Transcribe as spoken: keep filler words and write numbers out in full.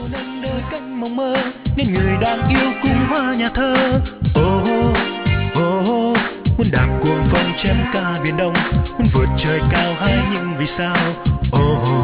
nâng đôi cánh mộng mơ nên người đang yêu cung hoa nhà thơ. Ô ô ô muốn đạp cuồng phong chém ca biển đông, muốn vượt trời cao hay những vì sao. Ô